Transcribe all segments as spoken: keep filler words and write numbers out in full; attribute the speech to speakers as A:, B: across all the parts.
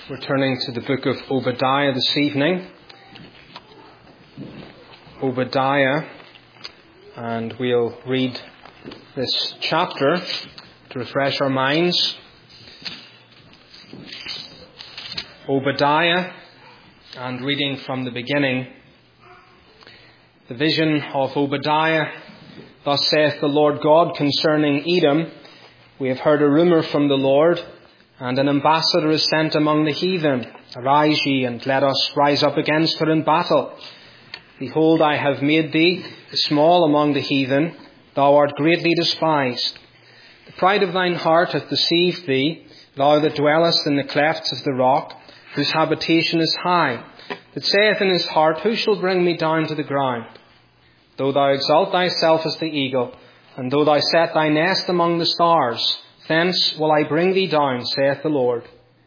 A: We're turning to the book of Obadiah this evening. Obadiah, and we'll read this chapter to refresh our minds. Obadiah, and reading from the beginning. The vision of Obadiah. Thus saith the Lord God concerning Edom, we have heard a rumour from the Lord, and an ambassador is sent among the heathen. Arise ye, and let us rise up against her in battle. Behold, I have made thee small among the heathen, thou art greatly despised. The pride of thine heart hath deceived thee, thou that dwellest in the clefts of the rock, whose habitation is high, that saith in his heart, who shall bring me down to the ground? Though thou exalt thyself as the eagle, and though thou set thy nest among the stars, thence will I bring thee down, saith the Lord.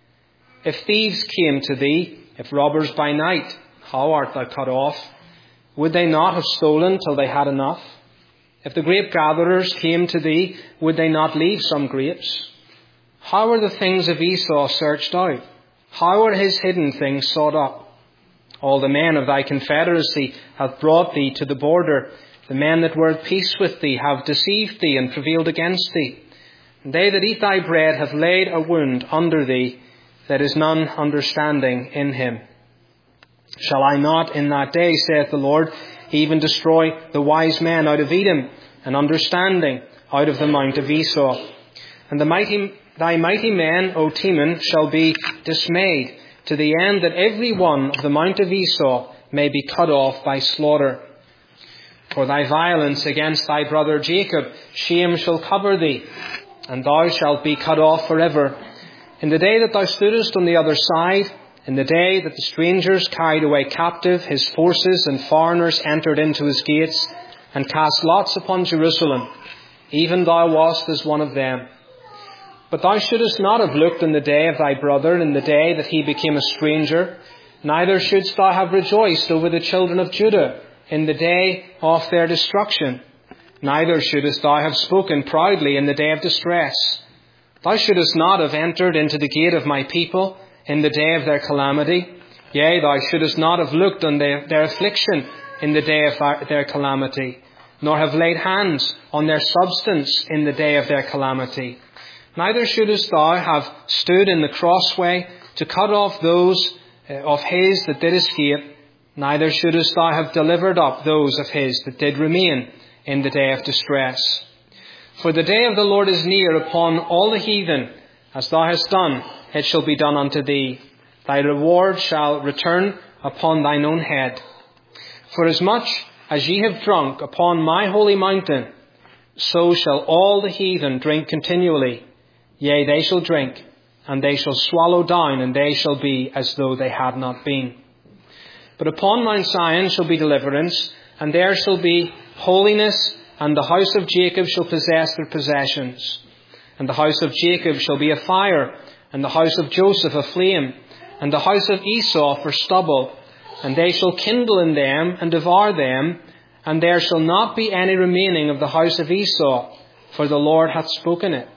A: If thieves came to thee, if robbers by night, how art thou cut off? Would they not have stolen till they had enough? If the grape gatherers came to thee, would they not leave some grapes? How are the things of Esau searched out? How are his hidden things sought up? All the men of thy confederacy have brought thee to the border. The men that were at peace with thee have deceived thee and prevailed against thee. And they that eat thy bread have laid a wound under thee, that is none understanding in him. Shall I not in that day, saith the Lord, even destroy the wise men out of Edom, and understanding out of the mount of Esau? And the mighty, thy mighty men, O Teman, shall be dismayed, to the end that every one of the mount of Esau may be cut off by slaughter. For thy violence against thy brother Jacob, shame shall cover thee, and thou shalt be cut off forever. In the day that thou stoodest on the other side, in the day that the strangers carried away captive his forces, and foreigners entered into his gates, and cast lots upon Jerusalem, even thou wast as one of them. But thou shouldest not have looked in the day of thy brother, in the day that he became a stranger, neither shouldst thou have rejoiced over the children of Judah in the day of their destruction. Neither shouldest thou have spoken proudly in the day of distress. Thou shouldest not have entered into the gate of my people in the day of their calamity. Yea, thou shouldest not have looked on their, their affliction in the day of their, their calamity, nor have laid hands on their substance in the day of their calamity. Neither shouldest thou have stood in the crossway to cut off those of his that did escape. Neither shouldest thou have delivered up those of his that did remain in the day of distress. For the day of the Lord is near upon all the heathen. As thou hast done, it shall be done unto thee. Thy reward shall return upon thine own head. For as much as ye have drunk upon my holy mountain, so shall all the heathen drink continually. Yea, they shall drink, and they shall swallow down, and they shall be as though they had not been. But upon Mount Zion shall be deliverance, and there shall be holiness, and the house of Jacob shall possess their possessions. And the house of Jacob shall be a fire, and the house of Joseph a flame, and the house of Esau for stubble. And they shall kindle in them, and devour them, and there shall not be any remaining of the house of Esau, for the Lord hath spoken it.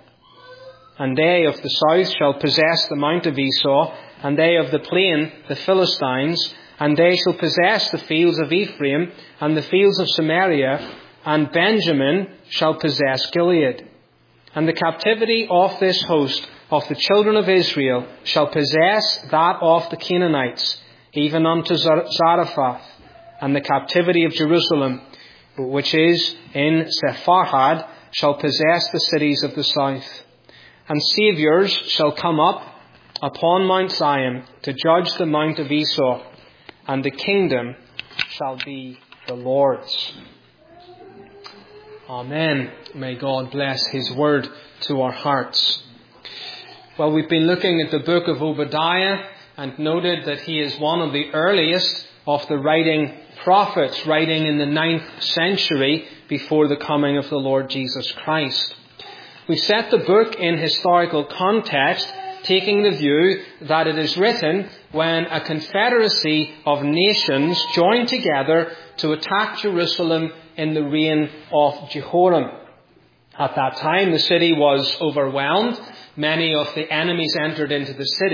A: And they of the south shall possess the mount of Esau, and they of the plain the Philistines, and they shall possess the fields of Ephraim, and the fields of Samaria, and Benjamin shall possess Gilead. And the captivity of this host of the children of Israel shall possess that of the Canaanites, even unto Zarephath, and the captivity of Jerusalem, which is in Sepharad, shall possess the cities of the south. And saviours shall come up upon Mount Zion to judge the mount of Esau, and the kingdom shall be the Lord's. Amen. May God bless his word to our hearts. Well, we've been looking at the book of Obadiah and noted that he is one of the earliest of the writing prophets, writing in the ninth century before the coming of the Lord Jesus Christ. We set the book in historical context, taking the view that it is written when a confederacy of nations joined together to attack Jerusalem in the reign of Jehoram. At that time, the city was overwhelmed. Many of the enemies entered into the city,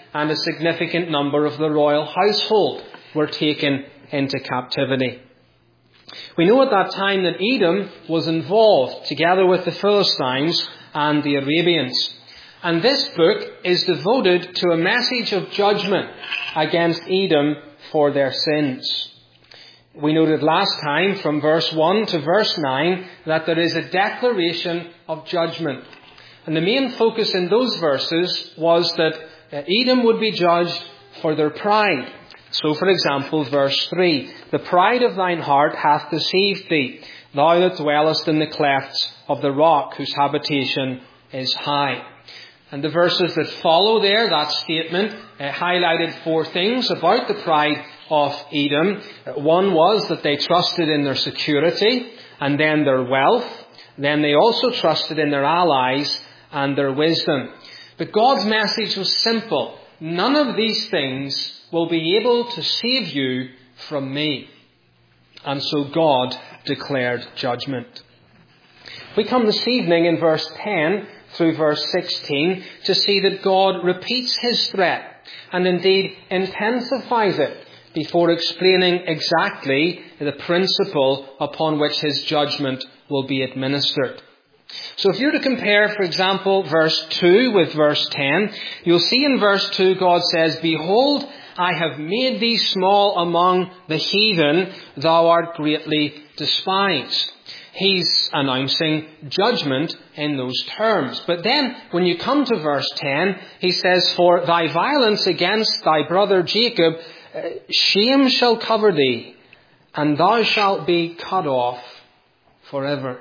A: and a significant number of the royal household were taken into captivity. We know at that time that Edom was involved together with the Philistines and the Arabians. And this book is devoted to a message of judgment against Edom for their sins. We noted last time from verse one to verse nine that there is a declaration of judgment. And the main focus in those verses was that Edom would be judged for their pride. So, for example, verse three, "The pride of thine heart hath deceived thee, thou that dwellest in the clefts of the rock, whose habitation is high." And the verses that follow there, that statement, uh, highlighted four things about the pride of Edom. One was that they trusted in their security and then their wealth. Then they also trusted in their allies and their wisdom. But God's message was simple. None of these things will be able to save you from me. And so God declared judgment. We come this evening in verse ten through verse sixteen to see that God repeats his threat and indeed intensifies it before explaining exactly the principle upon which his judgment will be administered. So if you're to compare, for example, verse two with verse ten, you'll see in verse two God says, "Behold, I have made thee small among the heathen, thou art greatly despised." He's announcing judgment in those terms. But then, when you come to verse ten, he says, "For thy violence against thy brother Jacob, shame shall cover thee, and thou shalt be cut off forever."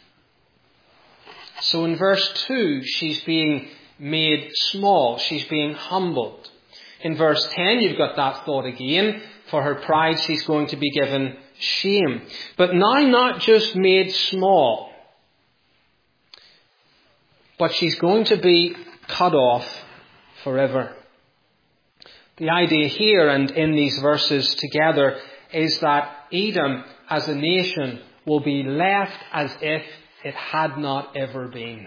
A: So in verse two, she's being made small. She's being humbled. In verse ten, you've got that thought again. For her pride, she's going to be given shame. But now not just made small, but she's going to be cut off forever. The idea here and in these verses together is that Edom as a nation will be left as if it had not ever been.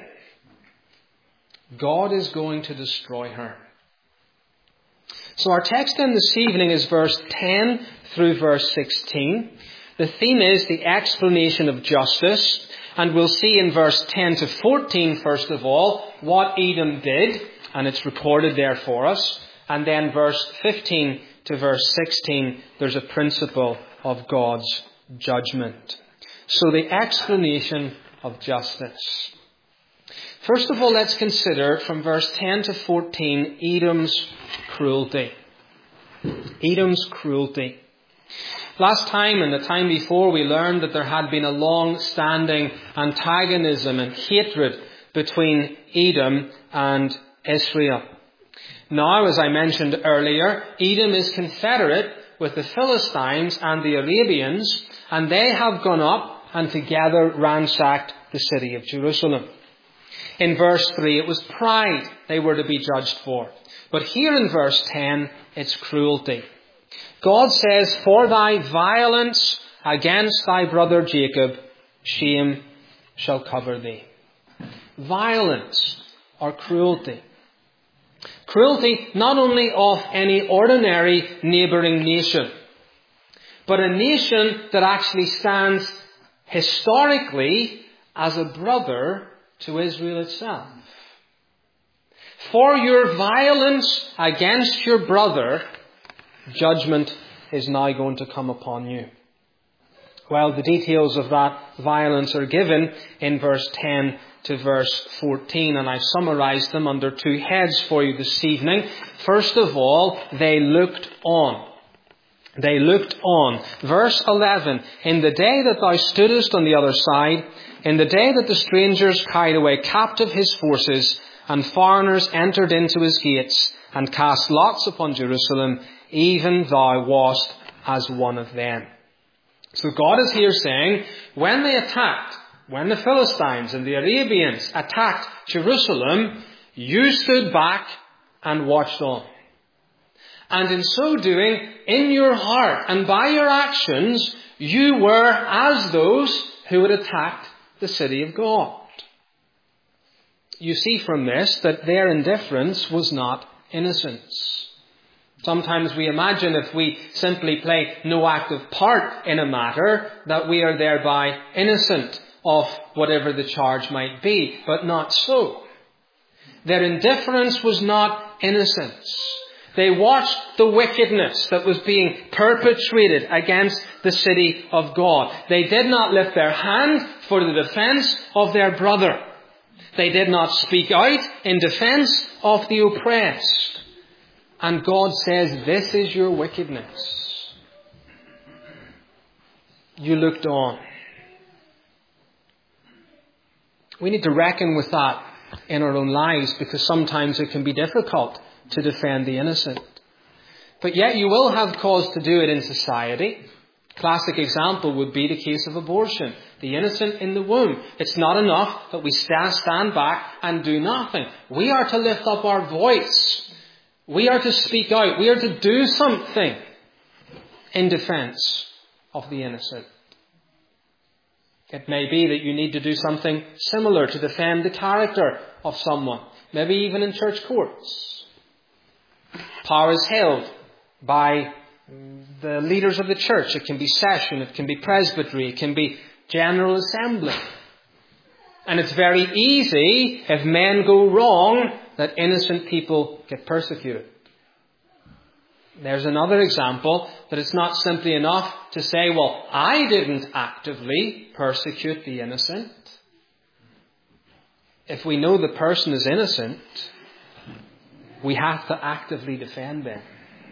A: God is going to destroy her. So our text then this evening is verse ten through verse sixteen. The theme is the explanation of justice. And we'll see in verse ten to fourteen, first of all, what Edom did. And it's recorded there for us. And then verse fifteen to verse sixteen, there's a principle of God's judgment. So the explanation of justice. First of all, let's consider from verse ten to fourteen, Edom's cruelty. Edom's cruelty. Last time and the time before, we learned that there had been a long-standing antagonism and hatred between Edom and Israel. Now, as I mentioned earlier, Edom is confederate with the Philistines and the Arabians, and they have gone up and together ransacked the city of Jerusalem. In verse three, it was pride they were to be judged for. But here in verse ten, it's cruelty. God says, "For thy violence against thy brother Jacob, shame shall cover thee." Violence or cruelty. Cruelty not only of any ordinary neighbouring nation, but a nation that actually stands historically as a brother to Israel itself. For your violence against your brother, judgment is now going to come upon you. Well, the details of that violence are given in verse ten to verse fourteen, and I've summarised them under two heads for you this evening. First of all, they looked on. They looked on. Verse eleven, "In the day that thou stoodest on the other side, in the day that the strangers carried away captive his forces, and foreigners entered into his gates, and cast lots upon Jerusalem, even thou wast as one of them." So God is here saying, when they attacked, when the Philistines and the Arabians attacked Jerusalem, you stood back and watched on. And in so doing, in your heart and by your actions, you were as those who had attacked the city of God. You see from this that their indifference was not innocence. Sometimes we imagine if we simply play no active part in a matter, that we are thereby innocent of whatever the charge might be, but not so. Their indifference was not innocence. They watched the wickedness that was being perpetrated against the city of God. They did not lift their hand for the defense of their brother. They did not speak out in defense of the oppressed. And God says, this is your wickedness. You looked on. We need to reckon with that in our own lives, because sometimes it can be difficult to defend the innocent. But yet you will have cause to do it in society. Classic example would be the case of abortion. The innocent in the womb. It's not enough that we stand back and do nothing. We are to lift up our voice. We are to speak out. We are to do something in defense of the innocent. It may be that you need to do something similar to defend the character of someone. Maybe even in church courts. Power is held by the leaders of the church. It can be session, it can be presbytery, it can be general assembly. And it's very easy, if men go wrong, that innocent people get persecuted. There's another example that it's not simply enough to say, well, I didn't actively persecute the innocent. If we know the person is innocent, we have to actively defend them.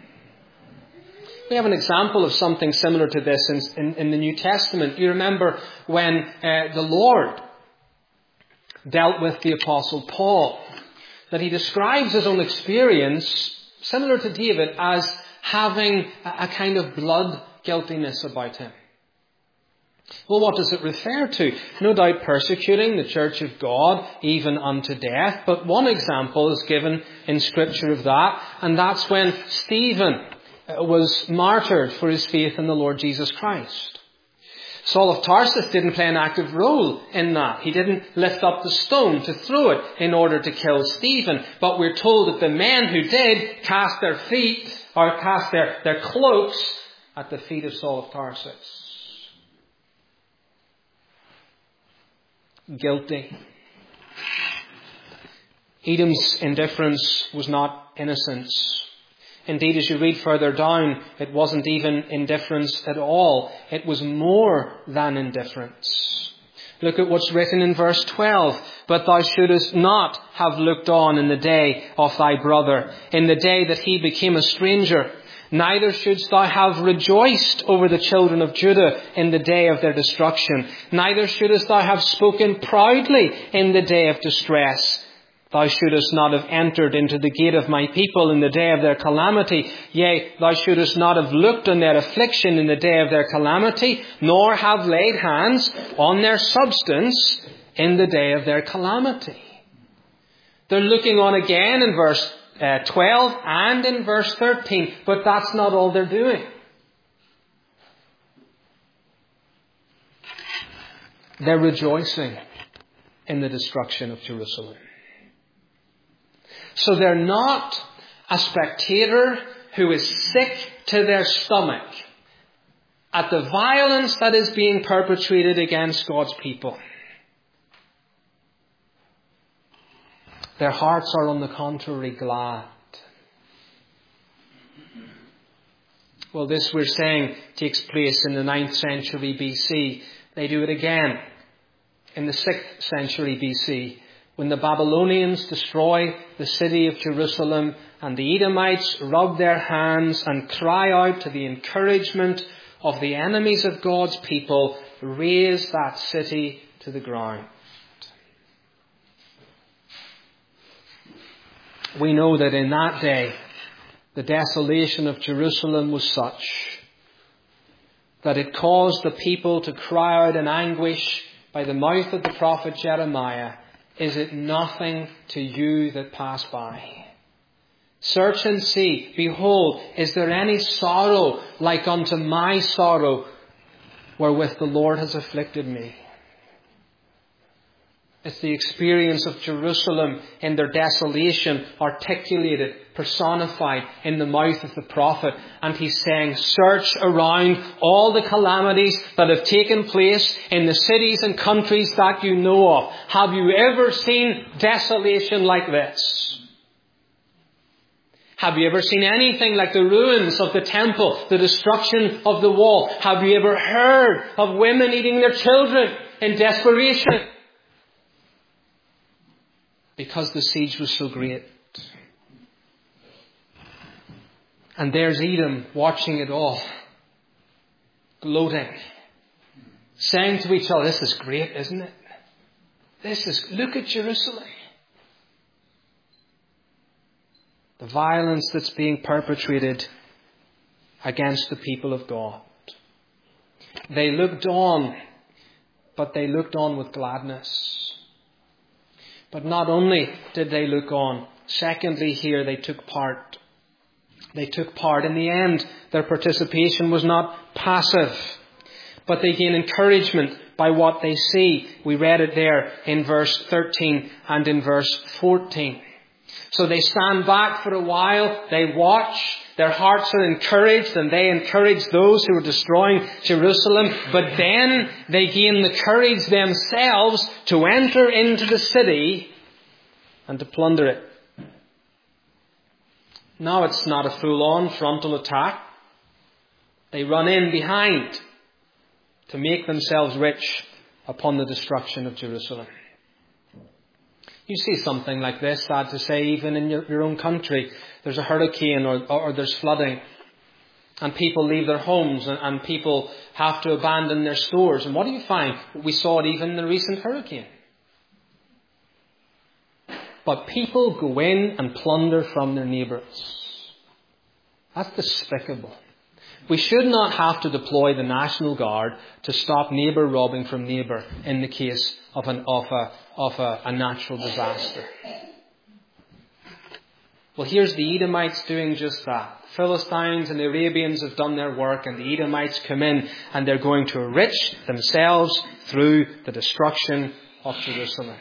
A: We have an example of something similar to this in, in, in the New Testament. You remember when uh, the Lord dealt with the Apostle Paul, that he describes his own experience, similar to David, as having a, a kind of blood guiltiness about him. Well, what does it refer to? No doubt persecuting the church of God, even unto death. But one example is given in Scripture of that, and that's when Stephen was martyred for his faith in the Lord Jesus Christ. Saul of Tarsus didn't play an active role in that. He didn't lift up the stone to throw it in order to kill Stephen. But we're told that the men who did cast their feet, or cast their, their cloaks at the feet of Saul of Tarsus. Guilty. Edom's indifference was not innocence. Indeed, as you read further down, it wasn't even indifference at all. It was more than indifference. Look at what's written in verse twelve. But thou shouldest not have looked on in the day of thy brother, in the day that he became a stranger. Neither shouldst thou have rejoiced over the children of Judah in the day of their destruction. Neither shouldest thou have spoken proudly in the day of distress. Thou shouldest not have entered into the gate of my people in the day of their calamity. Yea, thou shouldest not have looked on their affliction in the day of their calamity, nor have laid hands on their substance in the day of their calamity. They're looking on again in verse uh, twelve and in verse thirteen, but that's not all they're doing. They're rejoicing in the destruction of Jerusalem. So they're not a spectator who is sick to their stomach at the violence that is being perpetrated against God's people. Their hearts are, on the contrary, glad. Well, this, we're saying, takes place in the ninth century B C. They do it again in the sixth century B C. When the Babylonians destroy the city of Jerusalem and the Edomites rub their hands and cry out to the encouragement of the enemies of God's people, raze that city to the ground. We know that in that day, the desolation of Jerusalem was such that it caused the people to cry out in anguish by the mouth of the prophet Jeremiah, "Is it nothing to you that pass by? Search and see, behold, is there any sorrow like unto my sorrow wherewith the Lord has afflicted me?" It's the experience of Jerusalem in their desolation, articulated, personified in the mouth of the prophet. And he's saying, search around all the calamities that have taken place in the cities and countries that you know of. Have you ever seen desolation like this? Have you ever seen anything like the ruins of the temple, the destruction of the wall? Have you ever heard of women eating their children in desperation? Because the siege was so great. And there's Edom watching it all, gloating, saying to each other, this is great, isn't it? This is, look at Jerusalem. The violence that's being perpetrated against the people of God. They looked on, but they looked on with gladness. But not only did they look on, secondly here they took part. They took part. In the end, their participation was not passive, but they gain encouragement by what they see. We read it there in verse thirteen and in verse fourteen. So they stand back for a while, they watch, their hearts are encouraged, and they encourage those who are destroying Jerusalem. But then they gain the courage themselves to enter into the city and to plunder it. Now it's not a full-on frontal attack. They run in behind to make themselves rich upon the destruction of Jerusalem. You see something like this, sad to say, even in your, your own country. There's a hurricane or, or there's flooding. And people leave their homes and, and people have to abandon their stores. And what do you find? We saw it even in the recent hurricane. But people go in and plunder from their neighbours. That's despicable. We should not have to deploy the National Guard to stop neighbour robbing from neighbour in the case of, an, of, a, of a, a natural disaster. Well, here's the Edomites doing just that. The Philistines and the Arabians have done their work, and the Edomites come in and they're going to enrich themselves through the destruction of Jerusalem.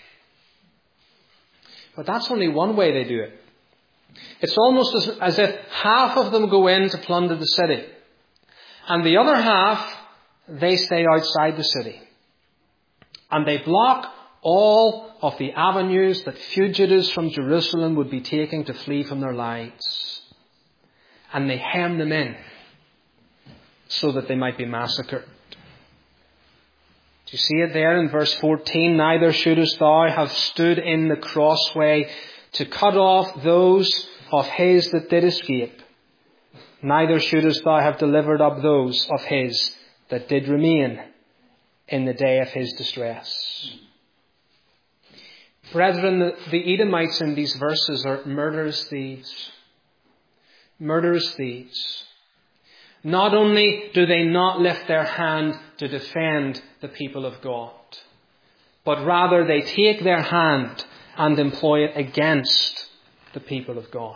A: But that's only one way they do it. It's almost as, as if half of them go in to plunder the city. And the other half, they stay outside the city. And they block all of the avenues that fugitives from Jerusalem would be taking to flee from their lives. And they hem them in so that they might be massacred. Do you see it there in verse fourteen? Neither shouldest thou have stood in the crossway to cut off those of his that did escape. Neither shouldest thou have delivered up those of his that did remain in the day of his distress. Brethren, the, the Edomites in these verses are murderous thieves. Murderous thieves. Not only do they not lift their hand to defend the people of God, but rather they take their hand and employ it against the people of God.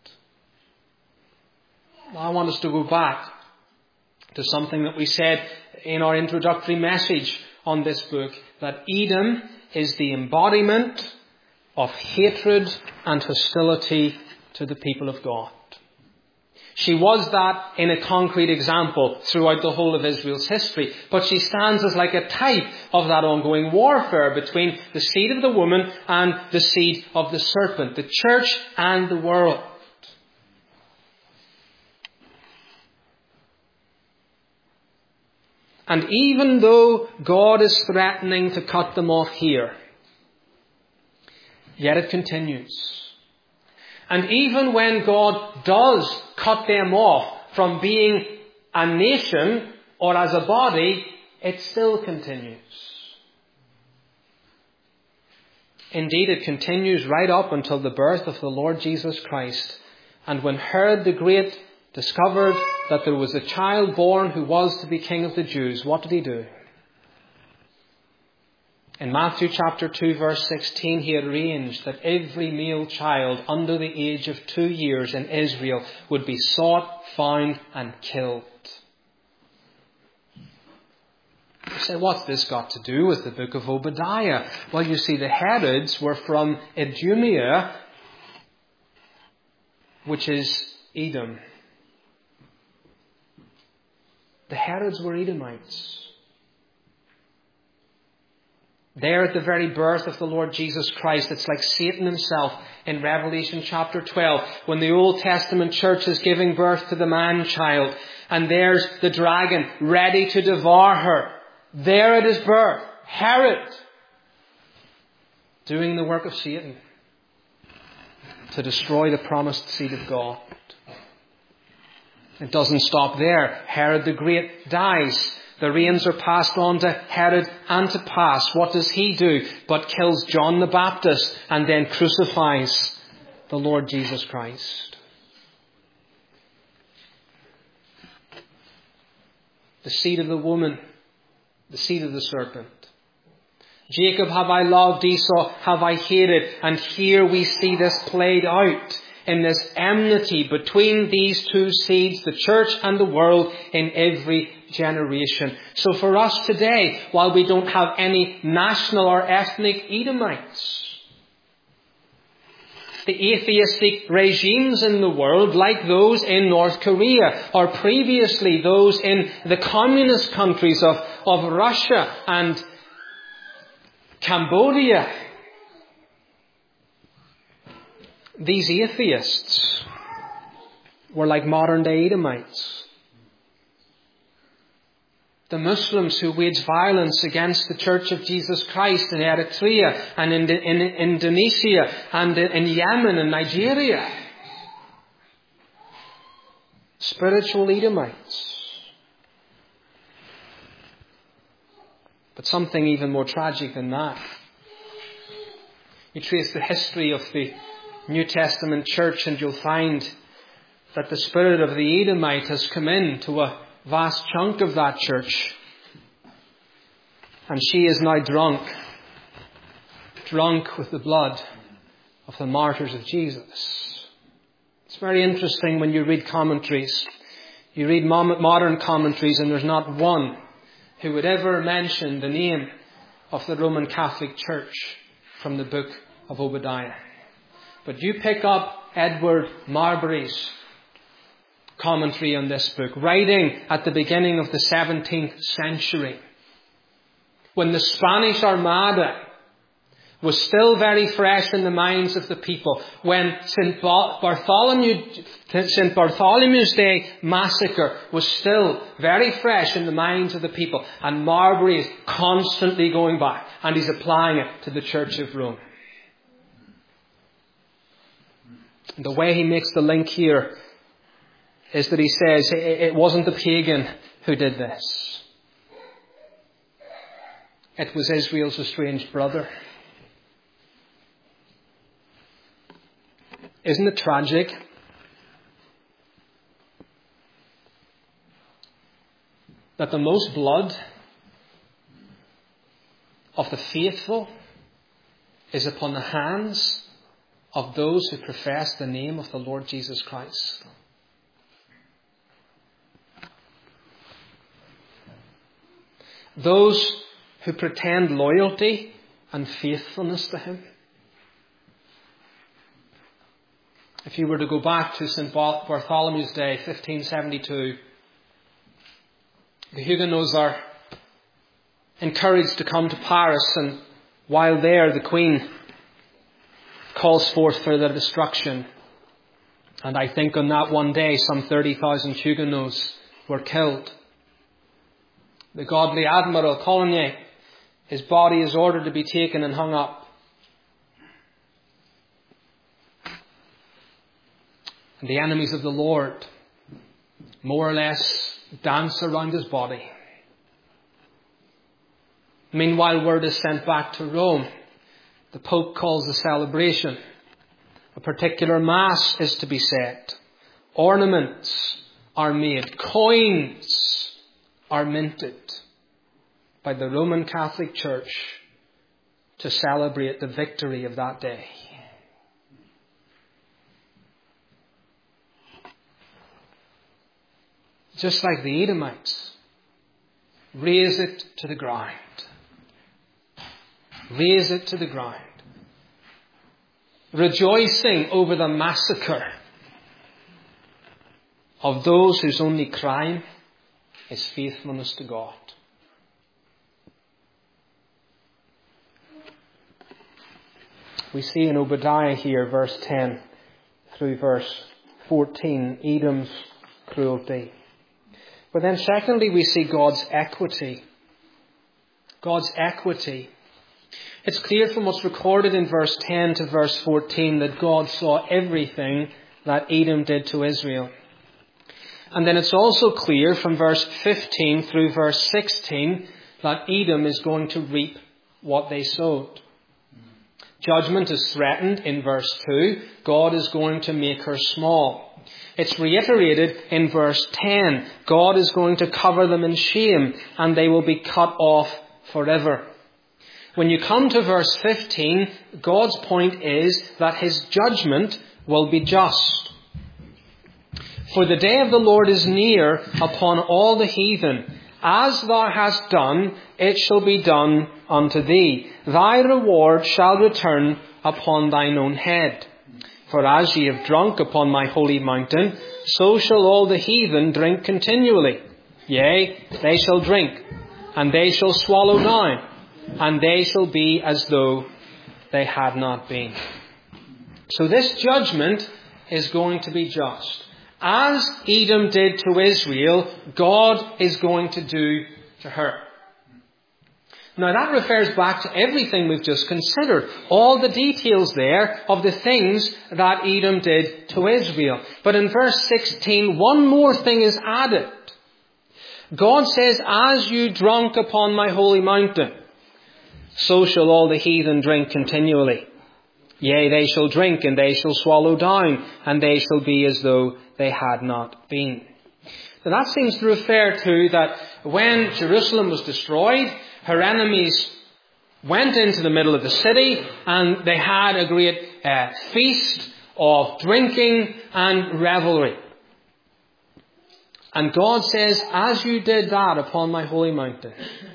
A: I want us to go back to something that we said in our introductory message on this book, that Edom is the embodiment of hatred and hostility to the people of God. She was that in a concrete example throughout the whole of Israel's history. But she stands as like a type of that ongoing warfare between the seed of the woman and the seed of the serpent, the church and the world. And even though God is threatening to cut them off here, yet it continues. And even when God does cut them off from being a nation or as a body, it still continues. Indeed, it continues right up until the birth of the Lord Jesus Christ. And when Herod the Great discovered that there was a child born who was to be king of the Jews, what did he do? In Matthew chapter two verse sixteen, he arranged that every male child under the age of two years in Israel would be sought, found and killed. You say, what's this got to do with the book of Obadiah? Well, you see, the Herods were from Idumea, which is Edom. The Herods were Edomites. There at the very birth of the Lord Jesus Christ, it's like Satan himself in Revelation chapter twelve, when the Old Testament church is giving birth to the man-child, and there's the dragon ready to devour her. There at his birth, Herod, doing the work of Satan to destroy the promised seed of God. It doesn't stop there. Herod the Great dies. The reins are passed on to Herod Antipas. What does he do? But kills John the Baptist and then crucifies the Lord Jesus Christ. The seed of the woman, the seed of the serpent. Jacob have I loved, Esau have I hated. And here we see this played out in this enmity between these two seeds, the church and the world, in every generation. So for us today, while we don't have any national or ethnic Edomites, the atheistic regimes in the world, like those in North Korea, or previously those in the communist countries of, of Russia and Cambodia, these atheists were like modern day Edomites. The Muslims who wage violence against the Church of Jesus Christ in Eritrea and in, in Indonesia and in Yemen and Nigeria. Spiritual Edomites. But something even more tragic than that. You trace the history of the New Testament church and you'll find that the spirit of the Edomite has come into a vast chunk of that church. And she is now drunk. Drunk with the blood of the martyrs of Jesus. It's very interesting when you read commentaries. You read modern commentaries and there's not one who would ever mention the name of the Roman Catholic Church from the book of Obadiah. But you pick up Edward Marbury's commentary on this book, writing at the beginning of the seventeenth century, when the Spanish Armada was still very fresh in the minds of the people, when Saint Bartholomew, Saint Bartholomew's Day massacre was still very fresh in the minds of the people, and Marbury is constantly going back and he's applying it to the Church of Rome. The way he makes the link here is that he says it wasn't the pagan who did this. It was Israel's estranged brother. Isn't it tragic that the most blood of the faithful is upon the hands of those who profess the name of the Lord Jesus Christ? Those who pretend loyalty and faithfulness to Him. If you were to go back to Saint Bartholomew's Day, fifteen seventy-two, the Huguenots are encouraged to come to Paris, and while there the Queen calls forth for their destruction. And I think on that one day some thirty thousand Huguenots were killed. The godly Admiral Coligny, his body is ordered to be taken and hung up. And the enemies of the Lord more or less dance around his body. Meanwhile, word is sent back to Rome. The Pope calls a celebration. A particular Mass is to be said. Ornaments are made. Coins are minted by the Roman Catholic Church to celebrate the victory of that day. Just like the Edomites, raze it to the ground. Raze it to the ground. Rejoicing over the massacre of those whose only crime is faithfulness to God. We see in Obadiah here, verse ten through verse fourteen, Edom's cruelty. But then secondly, we see God's equity. God's equity. It's clear from what's recorded in verse ten to verse fourteen that God saw everything that Edom did to Israel. And then it's also clear from verse fifteen through verse sixteen that Edom is going to reap what they sowed. Judgment is threatened in verse two. God is going to make her small. It's reiterated in verse ten. God is going to cover them in shame and they will be cut off forever. When you come to verse fifteen, God's point is that his judgment will be just. For the day of the Lord is near upon all the heathen. As thou hast done, it shall be done unto thee. Thy reward shall return upon thine own head. For as ye have drunk upon my holy mountain, so shall all the heathen drink continually. Yea, they shall drink, and they shall swallow down, and they shall be as though they had not been. So this judgment is going to be just. As Edom did to Israel, God is going to do to her. Now that refers back to everything we've just considered. All the details there of the things that Edom did to Israel. But in verse sixteen, one more thing is added. God says, as you drunk upon my holy mountain, so shall all the heathen drink continually. Yea, they shall drink and they shall swallow down, and they shall be as though they had not been. Now that seems to refer to that when Jerusalem was destroyed, her enemies went into the middle of the city and they had a great uh, feast of drinking and revelry. And God says, as you did that upon my holy mountain,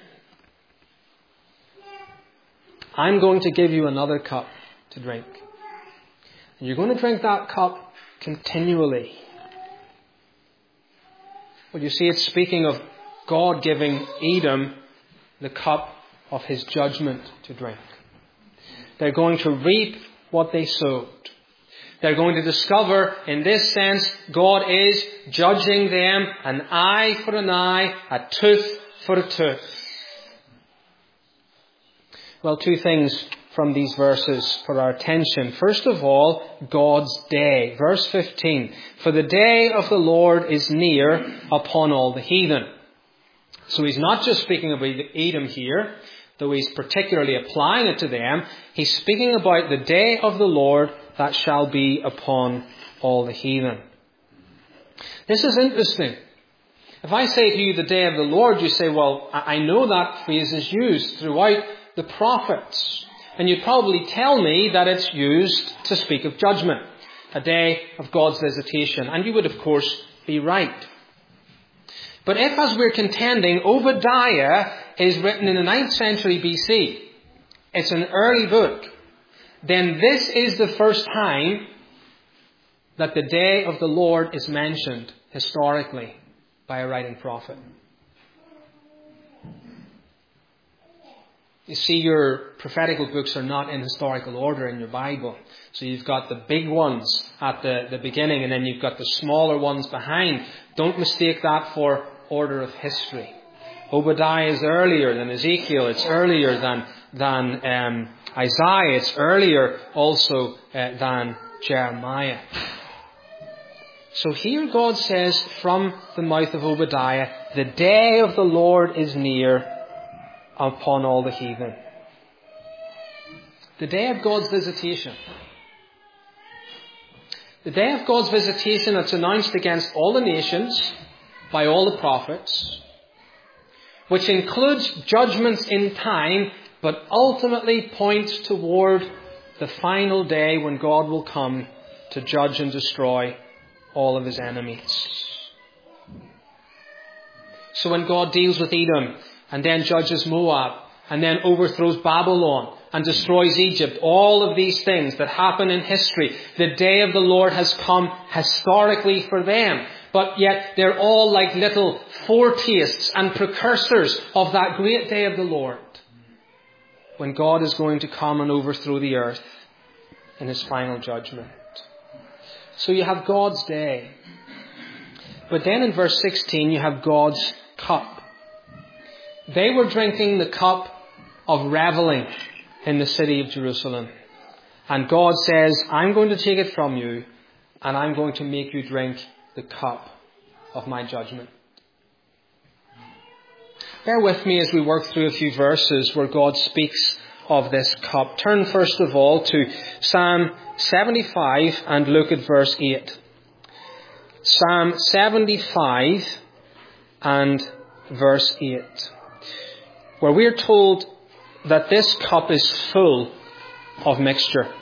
A: I'm going to give you another cup to drink. And you're going to drink that cup continually. Well, you see, it's speaking of God giving Edom the cup of his judgment to drink. They're going to reap what they sowed. They're going to discover, in this sense, God is judging them an eye for an eye, a tooth for a tooth. Well, two things from these verses for our attention. First of all, God's day. Verse fifteen. For the day of the Lord is near upon all the heathen. So he's not just speaking about Edom here, though he's particularly applying it to them. He's speaking about the day of the Lord that shall be upon all the heathen. This is interesting. If I say to you the day of the Lord, you say, well, I know that phrase is used throughout the prophets. And you'd probably tell me that it's used to speak of judgment, a day of God's visitation. And you would, of course, be right. But if, as we're contending, Obadiah is written in the ninth century B C, it's an early book, then this is the first time that the day of the Lord is mentioned historically by a writing prophet. You see, your prophetical books are not in historical order in your Bible. So you've got the big ones at the, the beginning and then you've got the smaller ones behind. Don't mistake that for order of history. Obadiah is earlier than Ezekiel. It's earlier than, than um, Isaiah. It's earlier also uh, than Jeremiah. So here God says from the mouth of Obadiah, the day of the Lord is near upon all the heathen. The day of God's visitation. The day of God's visitation that's announced against all the nations by all the prophets, which includes judgments in time, but ultimately points toward the final day when God will come to judge and destroy all of his enemies. So when God deals with Edom, and then judges Moab, and then overthrows Babylon and destroys Egypt. All of these things that happen in history. The day of the Lord has come historically for them. But yet they're all like little foretastes and precursors of that great day of the Lord, when God is going to come and overthrow the earth in his final judgment. So you have God's day. But then in verse sixteen you have God's cup. They were drinking the cup of reveling in the city of Jerusalem. And God says, I'm going to take it from you, and I'm going to make you drink the cup of my judgment. Bear with me as we work through a few verses where God speaks of this cup. Turn first of all to Psalm seventy-five and look at verse eight. Psalm seventy-five and verse eight, where we are told that this cup is full of mixture.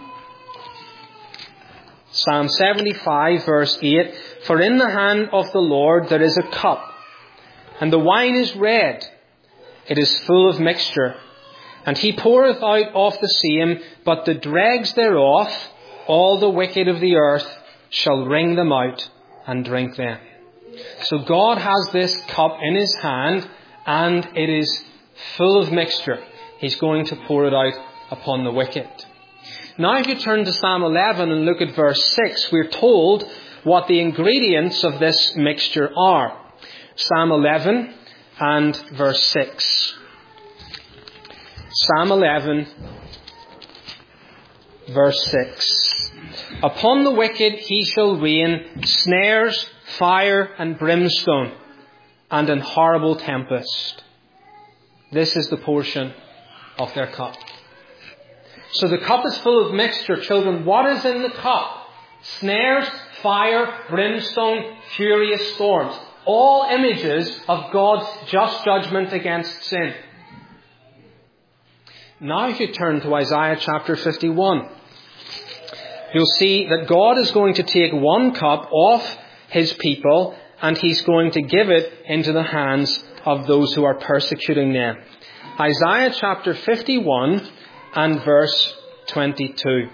A: Psalm seventy-five verse eight, for in the hand of the Lord there is a cup, and the wine is red, it is full of mixture. And he poureth out of the same, but the dregs thereof, all the wicked of the earth, shall wring them out and drink them. So God has this cup in his hand, and it is full of mixture. He's going to pour it out upon the wicked. Now if you turn to Psalm eleven and look at verse six, we're told what the ingredients of this mixture are. Psalm eleven and verse six. Psalm eleven, verse six. Upon the wicked he shall rain snares, fire and brimstone, and an horrible tempest. This is the portion of their cup. So the cup is full of mixture, children. What is in the cup? Snares, fire, brimstone, furious storms. All images of God's just judgment against sin. Now if you turn to Isaiah chapter fifty-one, you'll see that God is going to take one cup off his people, and he's going to give it into the hands of those who are persecuting them. Isaiah chapter fifty-one and verse twenty-two.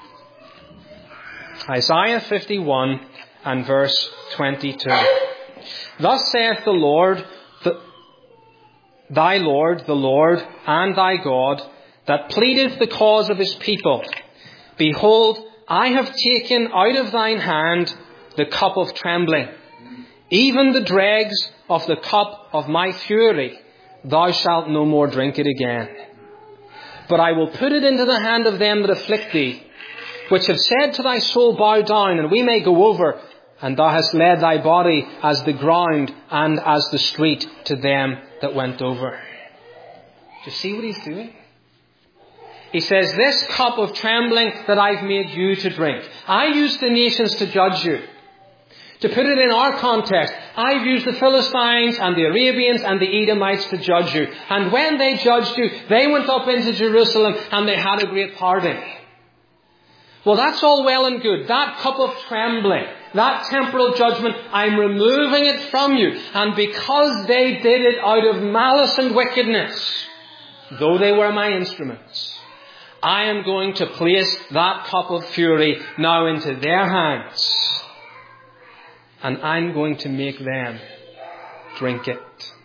A: Isaiah fifty-one and verse twenty-two. Thus saith the Lord, the, thy Lord, the Lord, and thy God, that pleadeth the cause of his people. Behold, I have taken out of thine hand the cup of trembling, even the dregs of the cup of my fury. Thou shalt no more drink it again. But I will put it into the hand of them that afflict thee, which have said to thy soul, bow down, and we may go over. And thou hast led thy body as the ground and as the street to them that went over. Do you see what he's doing? He says, this cup of trembling that I've made you to drink. I used the nations to judge you. To put it in our context, I've used the Philistines and the Arabians and the Edomites to judge you. And when they judged you, they went up into Jerusalem and they had a great party. Well, that's all well and good. That cup of trembling, that temporal judgment, I'm removing it from you. And because they did it out of malice and wickedness, though they were my instruments, I am going to place that cup of fury now into their hands. And I'm going to make them drink it.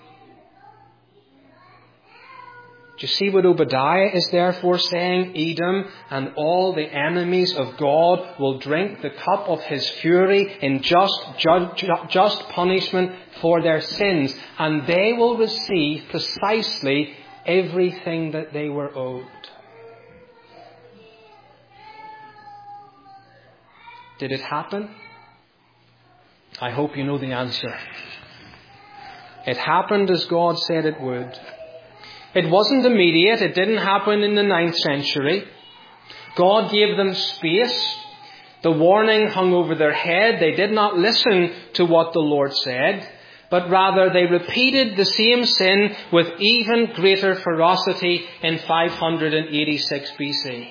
A: Do you see what Obadiah is therefore saying? Edom and all the enemies of God will drink the cup of his fury in just, just, just punishment for their sins. And they will receive precisely everything that they were owed. Did it happen? I hope you know the answer. It happened as God said it would. It wasn't immediate. It didn't happen in the ninth century. God gave them space. The warning hung over their head. They did not listen to what the Lord said, but rather they repeated the same sin with even greater ferocity in five eighty-six B C.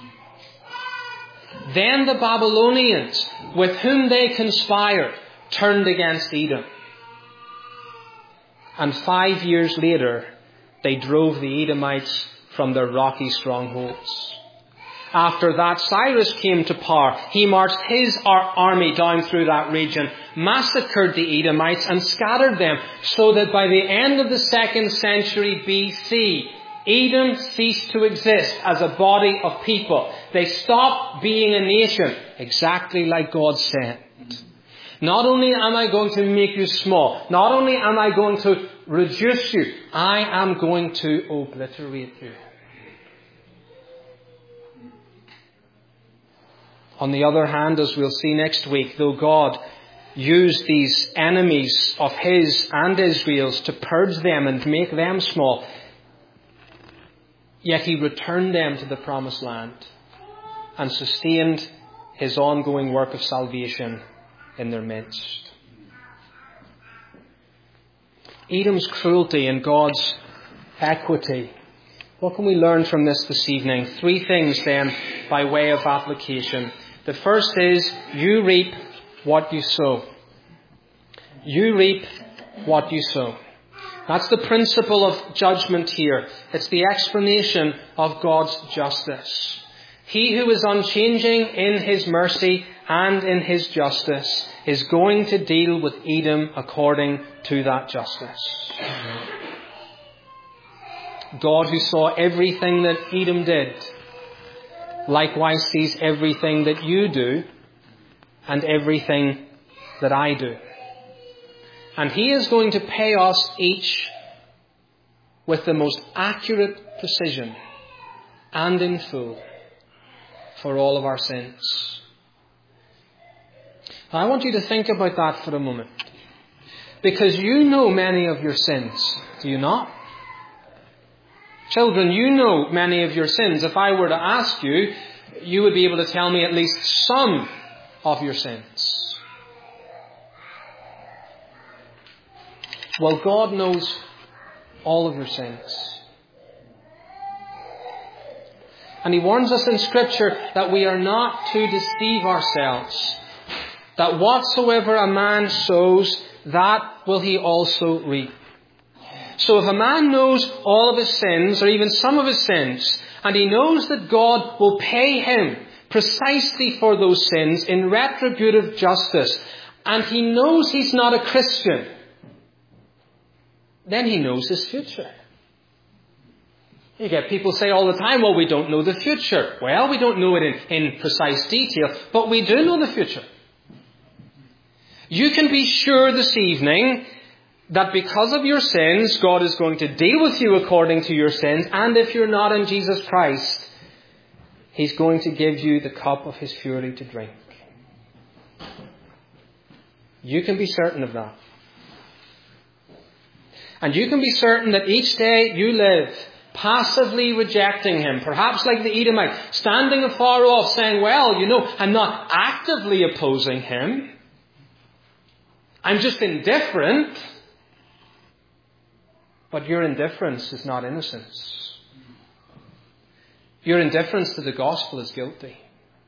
A: Then the Babylonians, with whom they conspired, turned against Edom. And five years later, they drove the Edomites from their rocky strongholds. After that, Cyrus came to power. He marched his army down through that region, massacred the Edomites and scattered them, so that by the end of the second century B C, Edom ceased to exist as a body of people. They stopped being a nation, exactly like God said. Not only am I going to make you small, not only am I going to reduce you, I am going to obliterate you. On the other hand, as we'll see next week, though God used these enemies of His and Israel's to purge them and make them small, yet He returned them to the promised land and sustained His ongoing work of salvation in their midst. Edom's cruelty and God's equity. What can we learn from this this evening? Three things then by way of application. The first is, you reap what you sow. You reap what you sow. That's the principle of judgment here. It's the explanation of God's justice. He who is unchanging in His mercy and in His justice is going to deal with Edom according to that justice. God, who saw everything that Edom did, likewise sees everything that you do and everything that I do. And He is going to pay us each with the most accurate precision and in full for all of our sins. Now, I want you to think about that for a moment. Because you know many of your sins, do you not? Children, you know many of your sins. If I were to ask you, you would be able to tell me at least some of your sins. Well, God knows all of your sins. And He warns us in Scripture that we are not to deceive ourselves. That whatsoever a man sows, that will he also reap. So if a man knows all of his sins, or even some of his sins, and he knows that God will pay him precisely for those sins in retributive justice, and he knows he's not a Christian, then he knows his future. You get people say all the time, well, we don't know the future. Well, we don't know it in, in precise detail, but we do know the future. You can be sure this evening that because of your sins, God is going to deal with you according to your sins. And if you're not in Jesus Christ, He's going to give you the cup of His fury to drink. You can be certain of that. And you can be certain that each day you live passively rejecting Him, perhaps like the Edomite, standing afar off saying, well, you know, I'm not actively opposing Him. I'm just indifferent. But your indifference is not innocence. Your indifference to the gospel is guilty.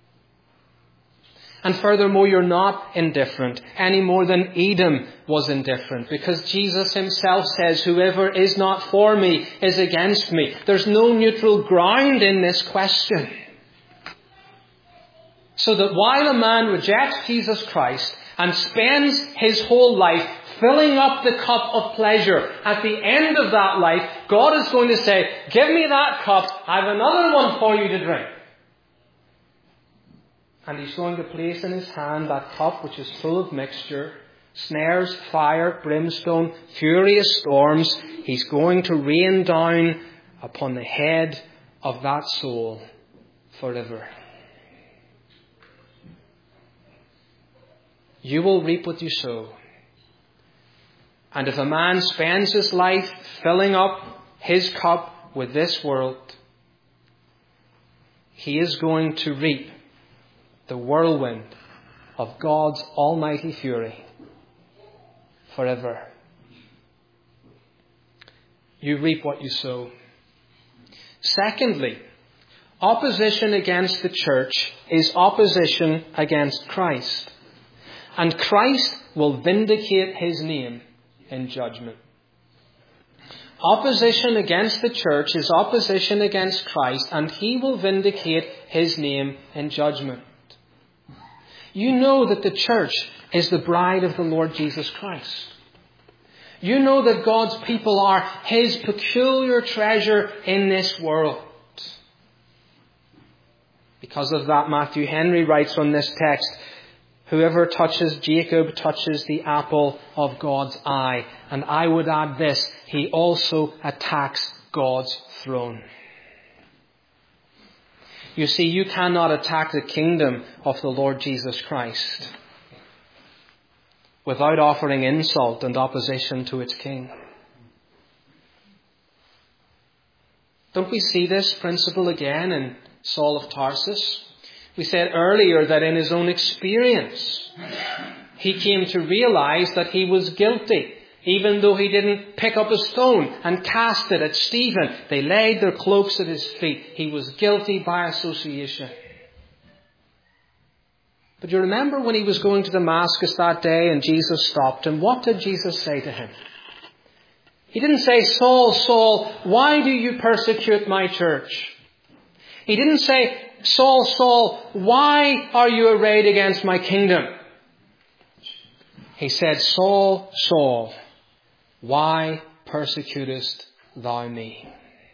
A: And furthermore, you're not indifferent any more than Edom was indifferent, because Jesus Himself says, whoever is not for me is against me. There's no neutral ground in this question. So that while a man rejects Jesus Christ and spends his whole life filling up the cup of pleasure, at the end of that life, God is going to say, give me that cup, I have another one for you to drink. And He's going to place in His hand that cup which is full of mixture, snares, fire, brimstone, furious storms. He's going to rain down upon the head of that soul forever. You will reap what you sow. And if a man spends his life filling up his cup with this world, he is going to reap the whirlwind of God's almighty fury forever. You reap what you sow. Secondly, opposition against the church is opposition against Christ. And Christ will vindicate His name in judgment. Opposition against the church is opposition against Christ, and he will vindicate his name in judgment. You know that the church is the bride of the Lord Jesus Christ. You know that God's people are his peculiar treasure in this world. Because of that, Matthew Henry writes on this text, whoever touches Jacob touches the apple of God's eye. And I would add this, he also attacks God's throne. You see, you cannot attack the kingdom of the Lord Jesus Christ without offering insult and opposition to its king. Don't we see this principle again in Saul of Tarsus? We said earlier that in his own experience, he came to realize that he was guilty. Even though he didn't pick up a stone and cast it at Stephen, they laid their cloaks at his feet. He was guilty by association. But you remember when he was going to Damascus that day and Jesus stopped him, what did Jesus say to him? He didn't say, Saul, Saul, why do you persecute my church? He didn't say, Saul, Saul, why are you arrayed against my kingdom? He said, Saul, Saul, why persecutest thou me?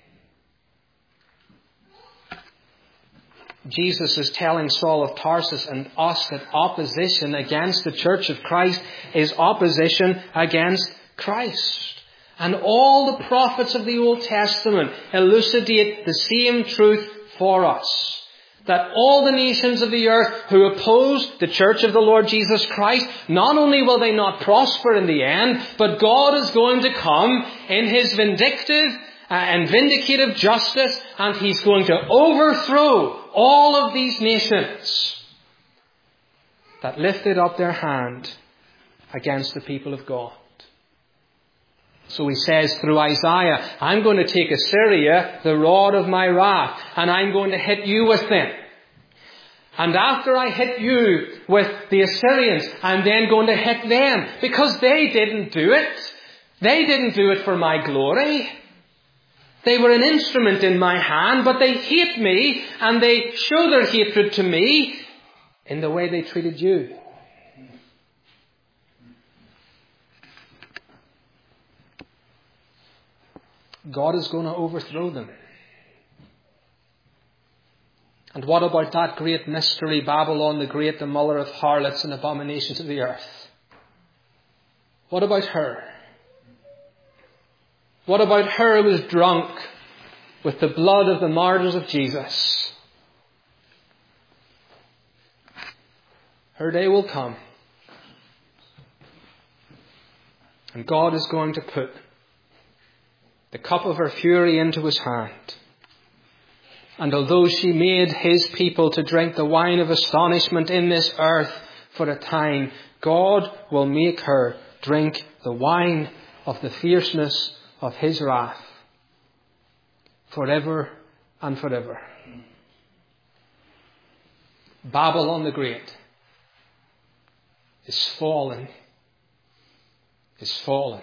A: Jesus is telling Saul of Tarsus and us that opposition against the church of Christ is opposition against Christ. And all the prophets of the Old Testament elucidate the same truth for us. That all the nations of the earth who oppose the church of the Lord Jesus Christ, not only will they not prosper in the end, but God is going to come in his vindictive and vindicative justice, and he's going to overthrow all of these nations that lifted up their hand against the people of God. So he says through Isaiah, I'm going to take Assyria, the rod of my wrath, and I'm going to hit you with them. And after I hit you with the Assyrians, I'm then going to hit them. Because they didn't do it. They didn't do it for my glory. They were an instrument in my hand, but they hate me, and they show their hatred to me in the way they treated you. God is going to overthrow them. And what about that great mystery, Babylon the Great, the mother of harlots and abominations of the earth? What about her? What about her who was drunk with the blood of the martyrs of Jesus? Her day will come. And God is going to put the cup of her fury into his hand. And although she made his people to drink the wine of astonishment in this earth for a time, God will make her drink the wine of the fierceness of his wrath forever and forever. Babylon the Great is fallen, is fallen.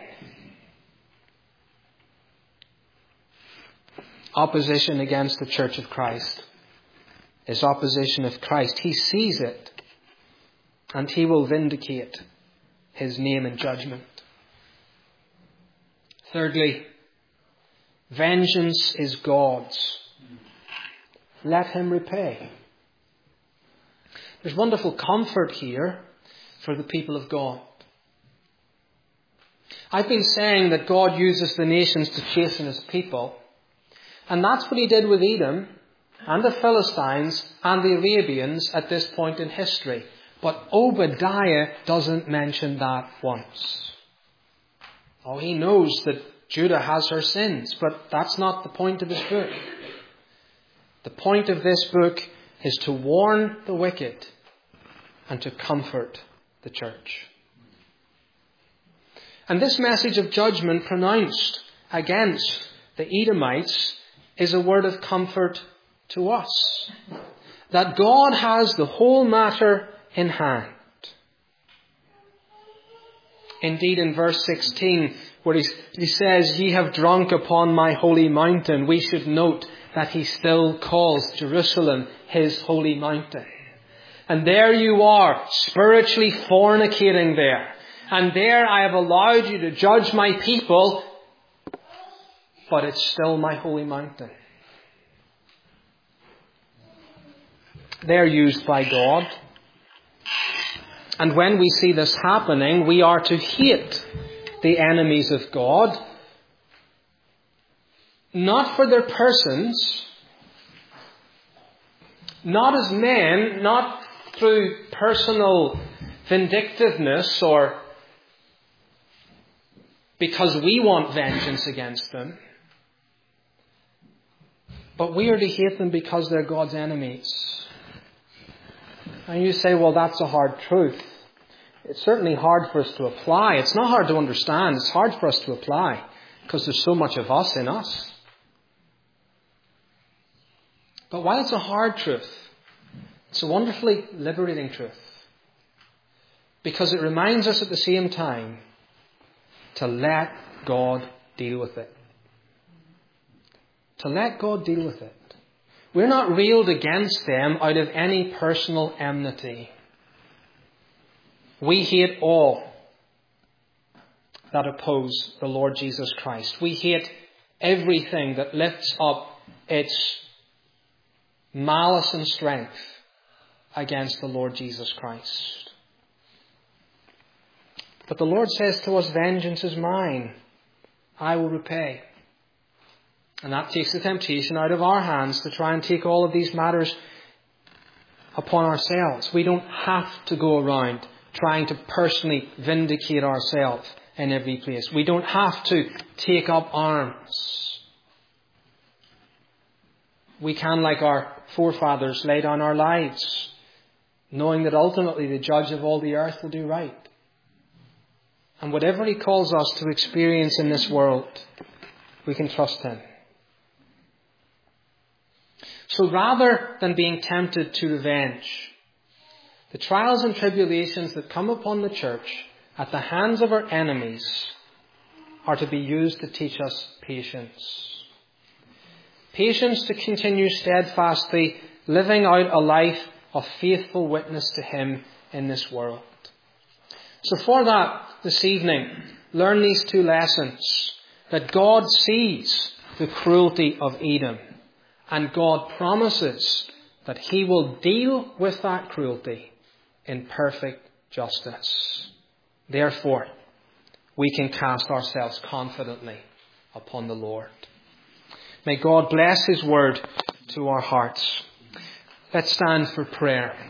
A: Opposition against the church of Christ is opposition of Christ. He sees it, and he will vindicate his name in judgment. Thirdly, vengeance is God's. Let him repay. There's wonderful comfort here for the people of God. I've been saying that God uses the nations to chasten his people. And that's what he did with Edom and the Philistines and the Arabians at this point in history. But Obadiah doesn't mention that once. Oh, he knows that Judah has her sins, but that's not the point of his book. The point of this book is to warn the wicked and to comfort the church. And this message of judgment pronounced against the Edomites is a word of comfort to us. That God has the whole matter in hand. Indeed, in verse sixteen, where he, he says, "Ye have drunk upon my holy mountain," we should note that he still calls Jerusalem his holy mountain. And there you are, spiritually fornicating there. And there I have allowed you to judge my people, but it's still my holy mountain. They're used by God. And when we see this happening, we are to hate the enemies of God, not for their persons, not as men, not through personal vindictiveness or because we want vengeance against them, but we are to hate them because they're God's enemies. And you say, well, that's a hard truth. It's certainly hard for us to apply. It's not hard to understand. It's hard for us to apply because there's so much of us in us. But while it's a hard truth, it's a wonderfully liberating truth. Because it reminds us at the same time to let God deal with it. To let God deal with it. We're not railed against them out of any personal enmity. We hate all that oppose the Lord Jesus Christ. We hate everything that lifts up its malice and strength against the Lord Jesus Christ. But the Lord says to us, "Vengeance is mine. I will repay." And that takes the temptation out of our hands to try and take all of these matters upon ourselves. We don't have to go around trying to personally vindicate ourselves in every place. We don't have to take up arms. We can, like our forefathers, lay down our lives, knowing that ultimately the judge of all the earth will do right. And whatever he calls us to experience in this world, we can trust him. So rather than being tempted to revenge, the trials and tribulations that come upon the church at the hands of our enemies are to be used to teach us patience. Patience to continue steadfastly living out a life of faithful witness to him in this world. So for that, this evening, learn these two lessons. That God sees the cruelty of Edom. And God promises that he will deal with that cruelty in perfect justice. Therefore, we can cast ourselves confidently upon the Lord. May God bless his word to our hearts. Let's stand for prayer.